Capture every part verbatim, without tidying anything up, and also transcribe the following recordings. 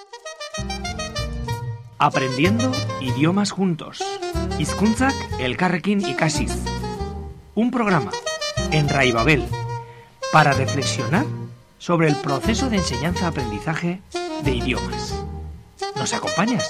Aprendiendo idiomas juntos. Hizkuntzak elkarrekin ikasiz. Un programa en Rai Babel para reflexionar sobre el proceso de enseñanza-aprendizaje de idiomas. ¿Nos acompañas?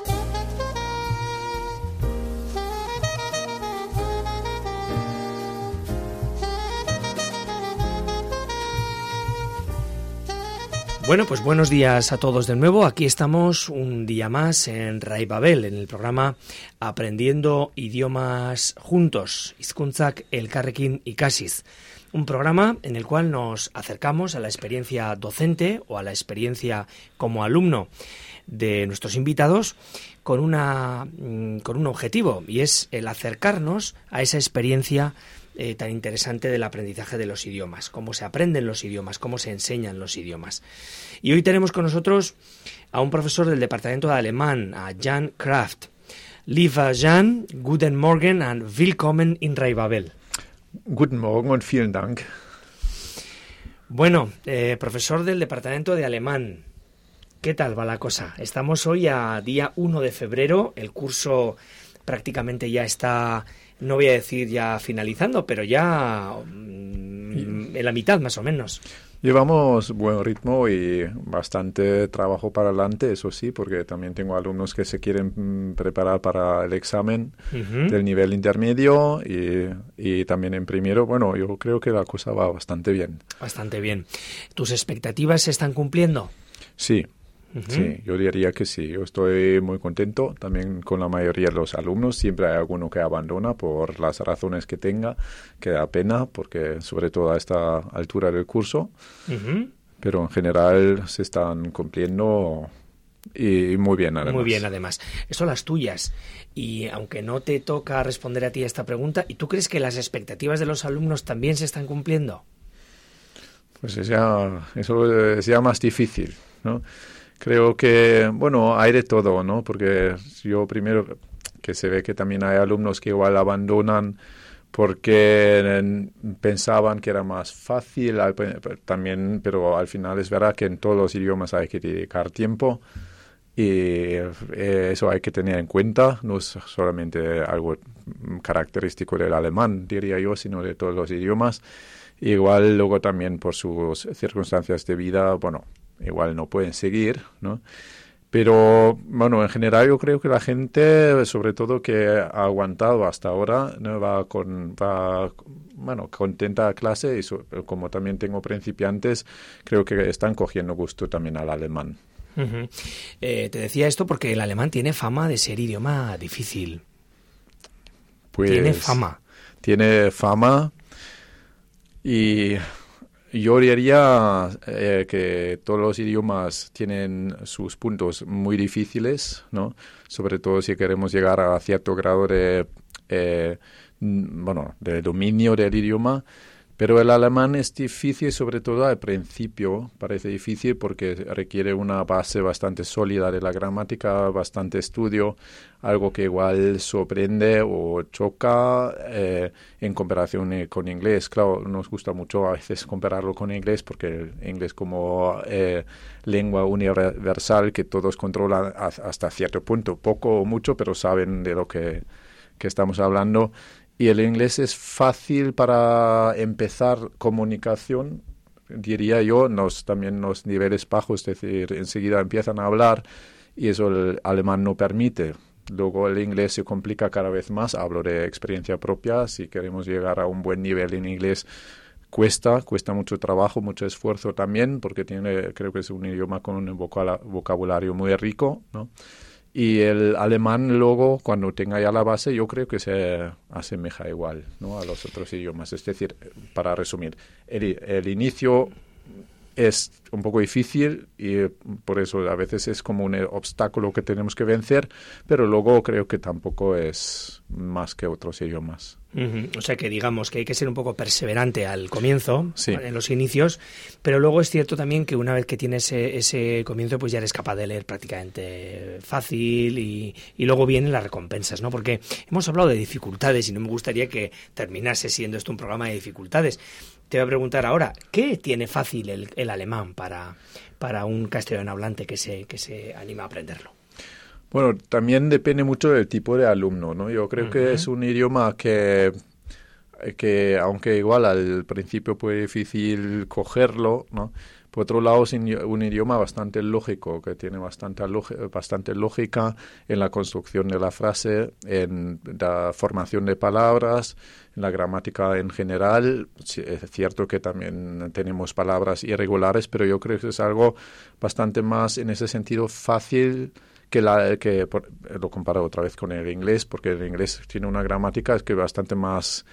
Bueno, pues buenos días a todos de nuevo. Aquí estamos un día más en Rai Babel, en el programa Aprendiendo idiomas juntos, Hizkuntzak elkarrekin ikasiz. Un programa en el cual nos acercamos a la experiencia docente o a la experiencia como alumno de nuestros invitados con una con un objetivo, y es el acercarnos a esa experiencia Eh, tan interesante del aprendizaje de los idiomas, cómo se aprenden los idiomas, cómo se enseñan los idiomas. Y hoy tenemos con nosotros a un profesor del departamento de alemán, a Jan Kraft. Lieber Jan, guten Morgen and willkommen in Rai Babel. Guten Morgen und vielen Dank. Bueno, eh, profesor del departamento de alemán, ¿qué tal va la cosa? Estamos hoy a día uno de febrero, el curso prácticamente ya está, no voy a decir ya finalizando, pero ya mmm, en la mitad más o menos. Llevamos buen ritmo y bastante trabajo para adelante, eso sí, porque también tengo alumnos que se quieren preparar para el examen uh-huh. del nivel intermedio y, y también en primero. Bueno, yo creo que la cosa va bastante bien. Bastante bien. ¿Tus expectativas se están cumpliendo? Sí. Uh-huh. Sí, yo diría que sí. Yo estoy muy contento también con la mayoría de los alumnos. Siempre hay alguno que abandona por las razones que tenga, que da pena, porque sobre todo a esta altura del curso. Uh-huh. Pero en general se están cumpliendo y muy bien además. Muy bien además. Eso las tuyas. Y aunque no te toca responder a ti a esta pregunta, ¿y tú crees que las expectativas de los alumnos también se están cumpliendo? Pues es ya, eso es ya más difícil, ¿no? Creo que, bueno, hay de todo, ¿no? Porque yo primero que se ve que también hay alumnos que igual abandonan porque pensaban que era más fácil, también, pero al final es verdad que en todos los idiomas hay que dedicar tiempo y eso hay que tener en cuenta, no es solamente algo característico del alemán, diría yo, sino de todos los idiomas. Igual luego también por sus circunstancias de vida, bueno, igual no pueden seguir, ¿no? Pero, bueno, en general yo creo que la gente, sobre todo que ha aguantado hasta ahora, ¿no? va con va bueno, contenta a clase y so, como también tengo principiantes, creo que están cogiendo gusto también al alemán. Uh-huh. Eh, te decía esto porque el alemán tiene fama de ser idioma difícil. Pues, tiene fama. Tiene fama y yo diría eh, que todos los idiomas tienen sus puntos muy difíciles, ¿no? Sobre todo si queremos llegar a cierto grado de, eh, bueno, de dominio del idioma. Pero el alemán es difícil, sobre todo al principio, parece difícil porque requiere una base bastante sólida de la gramática, bastante estudio, algo que igual sorprende o choca eh, en comparación con inglés. Claro, nos gusta mucho a veces compararlo con inglés porque el inglés como eh, lengua universal que todos controlan hasta cierto punto, poco o mucho, pero saben de lo que, que estamos hablando. Y el inglés es fácil para empezar comunicación, diría yo, nos, también los niveles bajos, es decir, enseguida empiezan a hablar y eso el alemán no permite. Luego el inglés se complica cada vez más, hablo de experiencia propia, si queremos llegar a un buen nivel en inglés cuesta, cuesta mucho trabajo, mucho esfuerzo también, porque tiene, creo que es un idioma con un vocabulario muy rico, ¿no? Y el alemán luego, cuando tenga ya la base, yo creo que se asemeja igual, ¿no? A los otros idiomas. Es decir, para resumir, el, el inicio es un poco difícil y por eso a veces es como un obstáculo que tenemos que vencer, pero luego creo que tampoco es más que otros idiomas. Uh-huh. O sea que digamos que hay que ser un poco perseverante al comienzo, sí. en los inicios, pero luego es cierto también que una vez que tienes ese, ese comienzo, pues ya eres capaz de leer prácticamente fácil y, y luego vienen las recompensas, ¿no? Porque hemos hablado de dificultades y no me gustaría que terminase siendo esto un programa de dificultades, te voy a preguntar ahora, ¿qué tiene fácil el, el alemán para, para un castellano hablante que se, que se anima a aprenderlo? Bueno, también depende mucho del tipo de alumno, ¿no? Yo creo uh-huh. que es un idioma que, que, aunque igual al principio puede difícil cogerlo, ¿no? Por otro lado, es un idioma bastante lógico, que tiene bastante, bastante lógica en la construcción de la frase, en la formación de palabras, en la gramática en general. Es cierto que también tenemos palabras irregulares, pero yo creo que es algo bastante más, en ese sentido, fácil que, la, que por, lo comparo otra vez con el inglés, porque el inglés tiene una gramática que es bastante más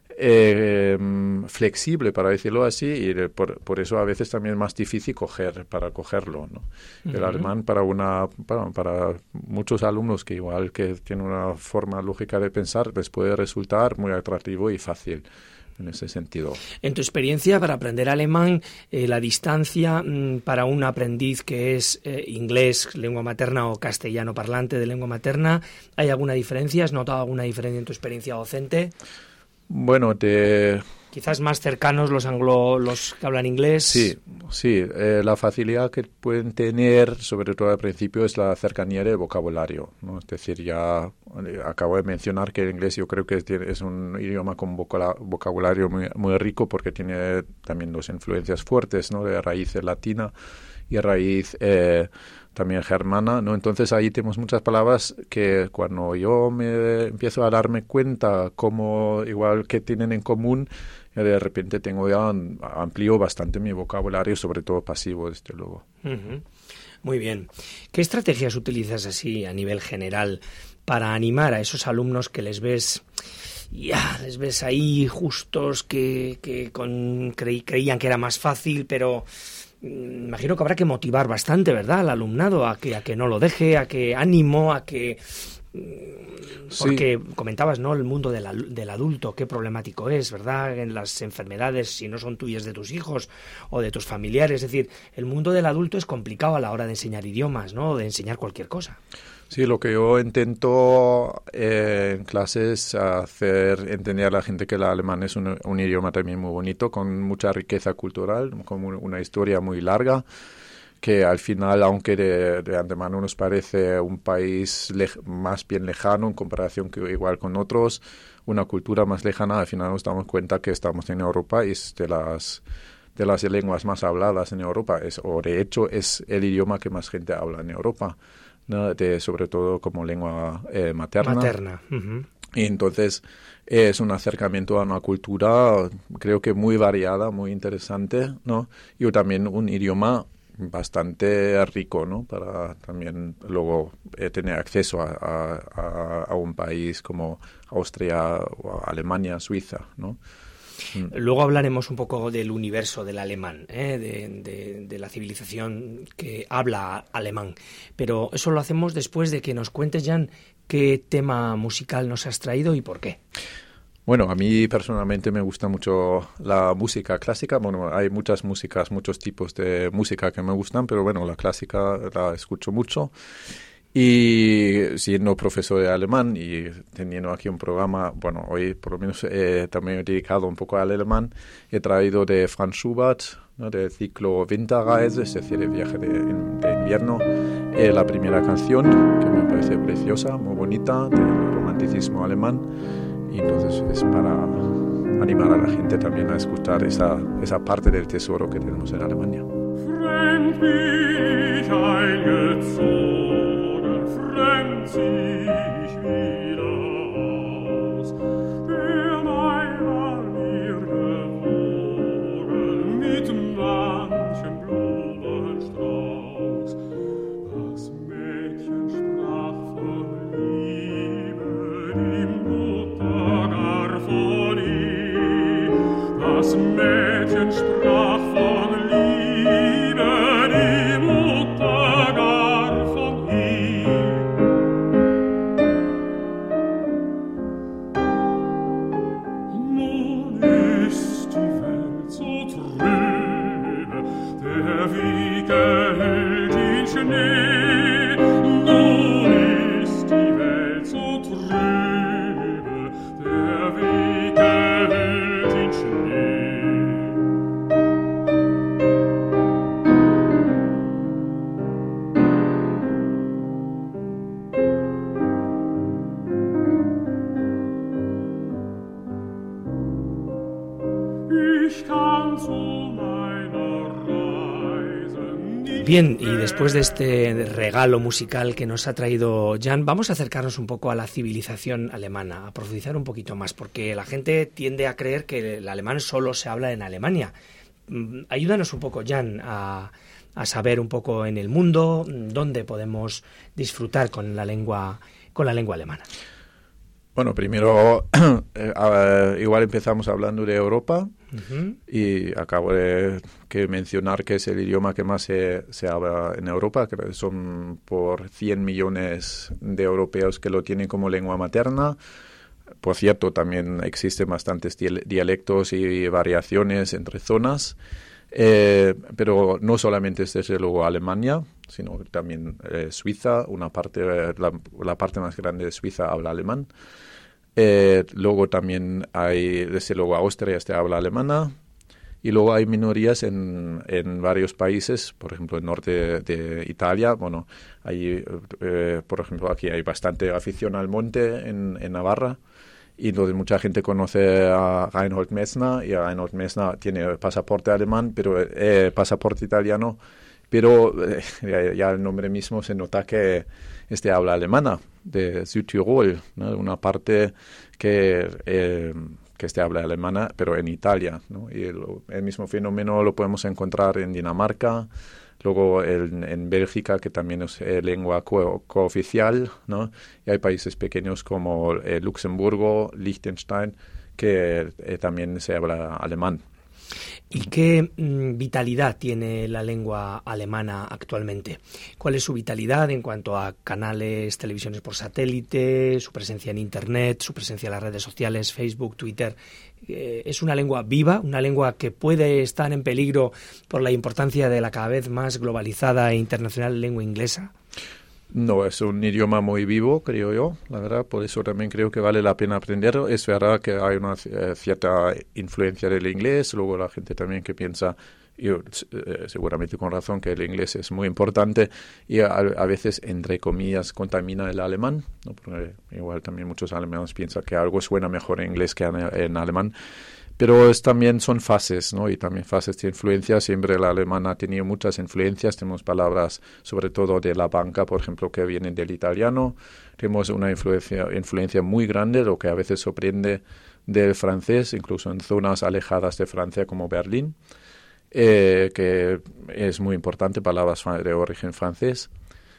Eh, flexible, para decirlo así, y por, por eso a veces también es más difícil coger, para cogerlo, ¿no? Uh-huh. El alemán para una para, para muchos alumnos que igual que tienen una forma lógica de pensar, les puede resultar muy atractivo y fácil en ese sentido. En tu experiencia, para aprender alemán, eh, la distancia mmm, para un aprendiz que es eh, inglés, lengua materna, o castellano parlante de lengua materna, ¿hay alguna diferencia? ¿Has notado alguna diferencia en tu experiencia docente? Bueno, te... Quizás más cercanos los anglo, los que hablan inglés. Sí, sí. Eh, la facilidad que pueden tener, sobre todo al principio, es la cercanía del vocabulario, ¿no? Es decir, ya eh, acabo de mencionar que el inglés yo creo que es, es un idioma con vocabulario muy, muy rico, porque tiene también dos influencias fuertes, ¿no? De raíz latina y raíz eh, también germana, ¿no? Entonces ahí tenemos muchas palabras que cuando yo me empiezo a darme cuenta cómo igual que tienen en común, de repente tengo ya amplío bastante mi vocabulario, sobre todo pasivo, desde luego. Uh-huh. Muy bien. ¿Qué estrategias utilizas así a nivel general para animar a esos alumnos que les ves ya les ves ahí justos, que, que con, creí, creían que era más fácil, pero imagino que habrá que motivar bastante, ¿verdad?, al alumnado a que, a que no lo deje, a que ánimo, a que... Porque sí. Comentabas, ¿no?, el mundo del, del adulto, qué problemático es, ¿verdad?, en las enfermedades, si no son tuyas, de tus hijos o de tus familiares. Es decir, el mundo del adulto es complicado a la hora de enseñar idiomas, ¿no?, de enseñar cualquier cosa. Sí, lo que yo intento eh, en clases es hacer entender a la gente que el alemán es un, un idioma también muy bonito, con mucha riqueza cultural, con una historia muy larga, que al final, aunque de, de antemano nos parece un país lej- más bien lejano en comparación que igual con otros, una cultura más lejana, al final nos damos cuenta que estamos en Europa y es de las, de las lenguas más habladas en Europa, es, o de hecho es el idioma que más gente habla en Europa, ¿no? De, sobre todo como lengua eh, materna. Materna. Uh-huh. Y entonces es un acercamiento a una cultura, creo que muy variada, muy interesante, ¿no? Y también un idioma bastante rico, ¿no?, para también luego eh, tener acceso a, a, a un país como Austria, o Alemania, Suiza, ¿no? Luego hablaremos un poco del universo del alemán, ¿eh? de, de, de la civilización que habla alemán, pero eso lo hacemos después de que nos cuentes, Jan, qué tema musical nos has traído y por qué. Bueno, a mí personalmente me gusta mucho la música clásica. Bueno, hay muchas músicas, muchos tipos de música que me gustan, pero bueno, la clásica la escucho mucho. Y siendo profesor de alemán y teniendo aquí un programa, bueno, hoy por lo menos eh, también he dedicado un poco al alemán, he traído de Franz Schubert, ¿no?, del ciclo Winterreise, es decir, el viaje de, de invierno, eh, la primera canción, que me parece preciosa, muy bonita, del romanticismo alemán. Y entonces es para animar a la gente también a escuchar esa, esa parte del tesoro que tenemos en Alemania. Fremd bin ich eingezogen, fremd zieh ich wieder aus. Der Mai war mir gewogen mit manchem Blumenstrauß. Das Mädchen sprach von Liebe, die Mutter gar von ihm. Das Mädchen sprach von Liebe, die Mutter gar von ihm. Bien, y después de este regalo musical que nos ha traído Jan, vamos a acercarnos un poco a la civilización alemana, a profundizar un poquito más, porque la gente tiende a creer que el alemán solo se habla en Alemania. Ayúdanos un poco, Jan, a, a saber un poco en el mundo dónde podemos disfrutar con la lengua, con la lengua alemana. Bueno, primero, eh, igual empezamos hablando de Europa. Uh-huh. Y acabo de que mencionar que es el idioma que más se, se habla en Europa, que son por cien millones de europeos que lo tienen como lengua materna. Por cierto, también existen bastantes dialectos y variaciones entre zonas, eh, pero no solamente es desde luego Alemania, sino también eh, Suiza, una parte, la, la parte más grande de Suiza habla alemán. Eh, luego también hay, desde luego, Austria este habla alemana, y luego hay minorías en, en varios países, por ejemplo, el norte de, de Italia. Bueno, hay, eh, por ejemplo, aquí hay bastante afición al monte en, en Navarra, y entonces mucha gente conoce a Reinhold Messner, y a Reinhold Messner tiene pasaporte alemán, pero eh, pasaporte italiano, pero eh, ya, ya el nombre mismo se nota que este habla alemana, de Südtirol, ¿no? Una parte que, eh, que este habla alemana, pero en Italia, ¿no? Y el, el mismo fenómeno lo podemos encontrar en Dinamarca, luego el, en Bélgica, que también es eh, lengua co- cooficial, ¿no? Y hay países pequeños como eh, Luxemburgo, Liechtenstein, que eh, también se habla alemán. ¿Y qué mm, vitalidad tiene la lengua alemana actualmente? ¿Cuál es su vitalidad en cuanto a canales, televisiones por satélite, su presencia en Internet, su presencia en las redes sociales, Facebook, Twitter? Eh, ¿Es una lengua viva, una lengua que puede estar en peligro por la importancia de la cada vez más globalizada e internacional lengua inglesa? No, es un idioma muy vivo, creo yo, la verdad, por eso también creo que vale la pena aprenderlo. Es verdad que hay una eh, cierta influencia del inglés, luego la gente también que piensa, yo, eh, seguramente con razón, que el inglés es muy importante y a, a veces, entre comillas, contamina el alemán, ¿no? Porque igual también muchos alemanes piensan que algo suena mejor en inglés que en, en alemán. Pero es, también son fases, ¿no? Y también fases de influencia. Siempre el alemán ha tenido muchas influencias. Tenemos palabras, sobre todo de la banca, por ejemplo, que vienen del italiano. Tenemos una influencia, influencia muy grande, lo que a veces sorprende, del francés, incluso en zonas alejadas de Francia como Berlín, eh, que es muy importante, palabras de origen francés.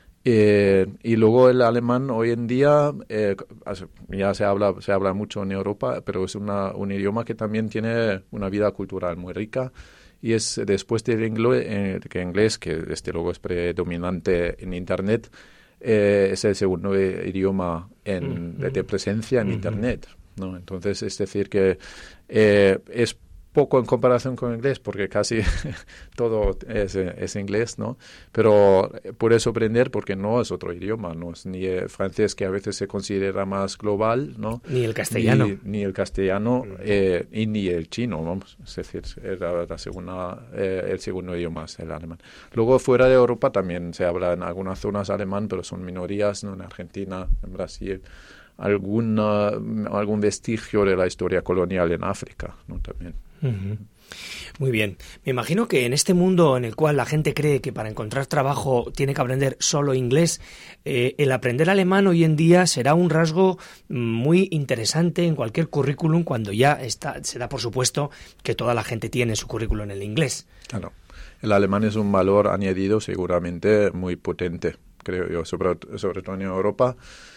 Eh, y luego el alemán hoy en día eh, ya se habla se habla mucho en Europa, pero es una, un idioma que también tiene una vida cultural muy rica, y es después del inglés, eh, que inglés, que desde luego es predominante en Internet, eh, es el segundo idioma en, de, de presencia en uh-huh. Internet, ¿no? Entonces, es decir que eh, es poco en comparación con inglés, porque casi todo es, es inglés, ¿no? Pero puede sorprender porque no es otro idioma, no es ni el francés, que a veces se considera más global, ¿no? Ni el castellano. Ni, ni el castellano uh-huh. eh, y ni el chino, vamos. Es decir, era la segunda, eh, el segundo idioma es el alemán. Luego, fuera de Europa también se habla en algunas zonas alemán, pero son minorías, ¿no? En Argentina, en Brasil, alguna, algún vestigio de la historia colonial en África, ¿no? También. Uh-huh. Muy bien. Me imagino que en este mundo en el cual la gente cree que para encontrar trabajo tiene que aprender solo inglés, eh, el aprender alemán hoy en día será un rasgo muy interesante en cualquier currículum, cuando ya está, se da por supuesto que toda la gente tiene su currículum en el inglés. Claro. El alemán es un valor añadido seguramente muy potente, creo yo, sobre, sobre todo en Europa,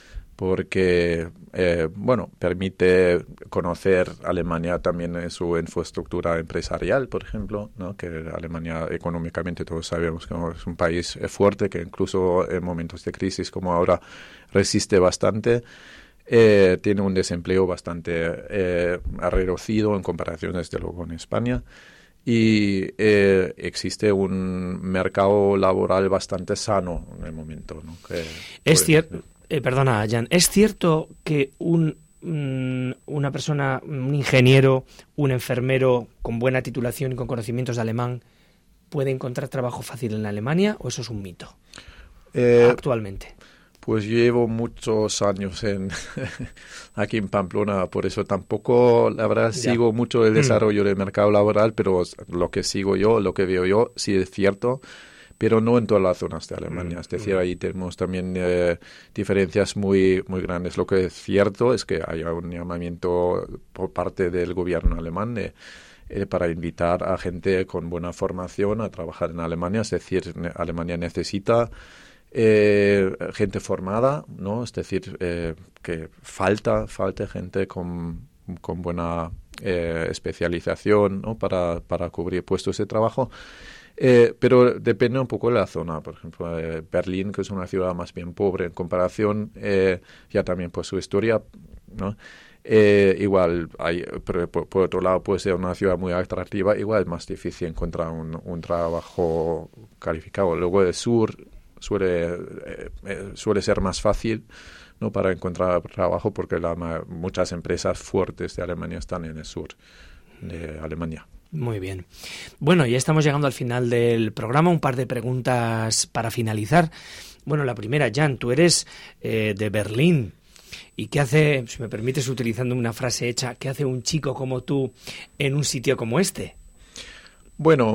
porque, eh, bueno, permite conocer Alemania también en su infraestructura empresarial, por ejemplo, ¿no? Que Alemania económicamente todos sabemos que es un país fuerte, que incluso en momentos de crisis como ahora resiste bastante. Eh, tiene un desempleo bastante eh, reducido en comparación, desde luego, con España. Y eh, existe un mercado laboral bastante sano en el momento, ¿no? Que, es cierto. Eh, perdona, Jan, ¿es cierto que un, mm, una persona, un ingeniero, un enfermero con buena titulación y con conocimientos de alemán puede encontrar trabajo fácil en Alemania, o eso es un mito eh, actualmente? Pues llevo muchos años en aquí en Pamplona, por eso tampoco, la verdad, ya. sigo mucho el desarrollo mm. del mercado laboral, pero lo que sigo yo, lo que veo yo, sí es cierto, pero no en todas las zonas de Alemania. Mm. Es decir, ahí tenemos también eh, diferencias muy, muy grandes. Lo que es cierto es que hay un llamamiento por parte del gobierno alemán de Eh, para invitar a gente con buena formación a trabajar en Alemania. Es decir, Alemania necesita eh, gente formada, ¿no? Es decir, eh, que falta, falta gente con, con buena eh, especialización, ¿no? para, para cubrir puestos de trabajo. Eh, pero depende un poco de la zona. Por ejemplo, eh, Berlín, que es una ciudad más bien pobre en comparación, eh, ya también por su historia, ¿no? Eh, igual, hay, pero por, por otro lado, puede ser una ciudad muy atractiva, igual es más difícil encontrar un, un trabajo calificado. Luego el sur suele, eh, eh, suele ser más fácil, ¿no? para encontrar trabajo, porque la, muchas empresas fuertes de Alemania están en el sur de Alemania. Muy bien. Bueno, ya estamos llegando al final del programa. Un par de preguntas para finalizar. Bueno, la primera, Jan, tú eres eh, de Berlín. ¿Y qué hace, si me permites, utilizando una frase hecha, qué hace un chico como tú en un sitio como este? Bueno,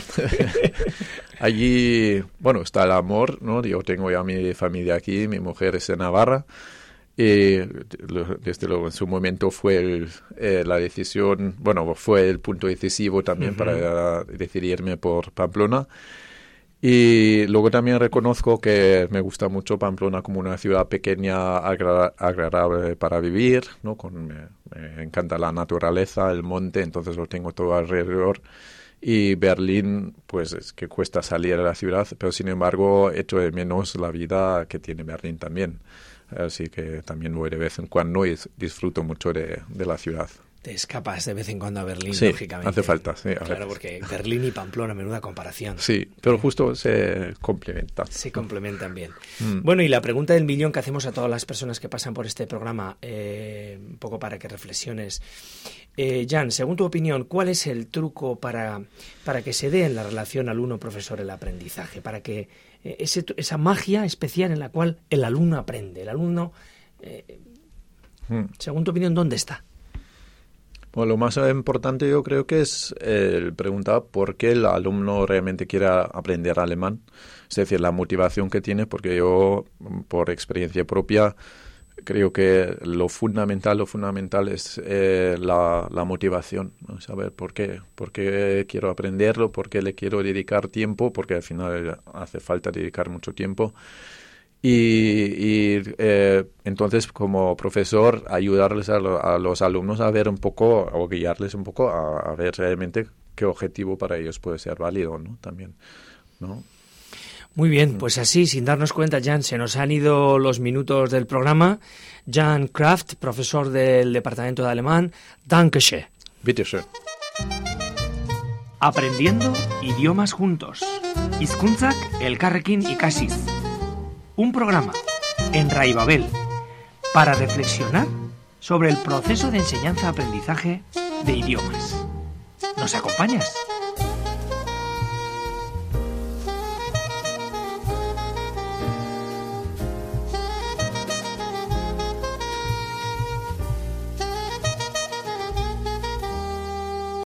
allí, bueno, está el amor, ¿no? Yo tengo ya mi familia aquí, mi mujer es de Navarra. Y desde luego en su momento fue el, eh, la decisión, bueno, fue el punto decisivo también uh-huh. para decidirme por Pamplona. Y luego también reconozco que me gusta mucho Pamplona como una ciudad pequeña, agra- agradable para vivir, ¿no? Con, me, me encanta la naturaleza, el monte, entonces lo tengo todo alrededor. Y Berlín, pues es que cuesta salir de la ciudad, pero sin embargo echo de menos la vida que tiene Berlín también. Así que también voy de vez en cuando y disfruto mucho de, de la ciudad. Te escapas de vez en cuando a Berlín, sí, lógicamente. hace falta, sí. Claro, porque Berlín y Pamplona, menuda comparación. Sí, pero justo se complementan. Se complementan bien. Mm. Bueno, y la pregunta del millón que hacemos a todas las personas que pasan por este programa, eh, un poco para que reflexiones. Eh, Jan, según tu opinión, ¿cuál es el truco para, para que se dé en la relación alumno-profesor el aprendizaje? Para que eh, ese, esa magia especial en la cual el alumno aprende. El alumno, eh, mm. según tu opinión, ¿dónde está? Bueno, lo más importante yo creo que es eh, preguntar por qué el alumno realmente quiere aprender alemán. Es decir, la motivación que tiene, porque yo, por experiencia propia, creo que lo fundamental, lo fundamental es eh, la, la motivación, ¿no? Saber por qué, por qué quiero aprenderlo, por qué le quiero dedicar tiempo, porque al final hace falta dedicar mucho tiempo. Y, y eh, entonces, como profesor, ayudarles a, lo, a los alumnos a ver un poco, o guiarles un poco a, a ver realmente qué objetivo para ellos puede ser válido, ¿no? También, ¿no? Muy bien, pues así, sin darnos cuenta, Jan, se nos han ido los minutos del programa. Jan Kraft, profesor del Departamento de Alemán, Dankeschön. Bitte schön. Aprendiendo idiomas juntos. Hizkuntzak elkarrekin ikasiz. Un programa en Rai Babel para reflexionar sobre el proceso de enseñanza-aprendizaje de idiomas. ¿Nos acompañas?